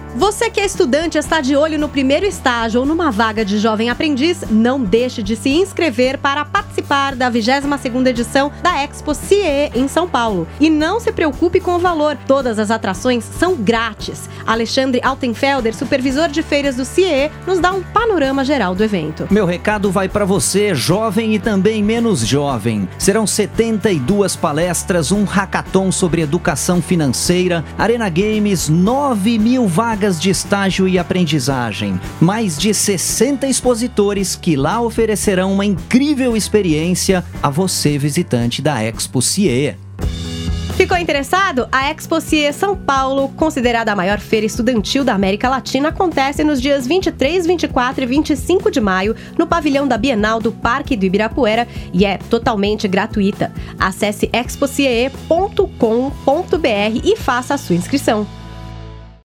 Você que é estudante e está de olho no primeiro estágio ou numa vaga de jovem aprendiz, não deixe de se inscrever para participar da 22ª edição da Expo CIE em São Paulo. E não se preocupe com o valor, todas as atrações são grátis. Alexandre Altenfelder, supervisor de feiras do CIE, nos dá um panorama geral do evento. Meu recado vai para você, jovem e também menos jovem. Serão 72 palestras, um hackathon sobre educação financeira, Arena Games, 9.000 vagas de estágio e aprendizagem. Mais de 60 expositores que lá oferecerão uma incrível experiência a você, visitante da Expo CIE. Ficou interessado? A Expo CIE São Paulo, considerada a maior feira estudantil da América Latina, acontece nos dias 23, 24 e 25 de maio, no pavilhão da Bienal do Parque do Ibirapuera e é totalmente gratuita. Acesse expocie.com.br e faça a sua inscrição.